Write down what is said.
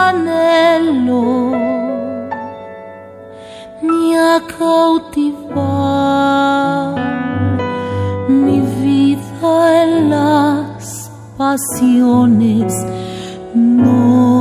anhelo ni a cautivar mi vida en las pasiones. No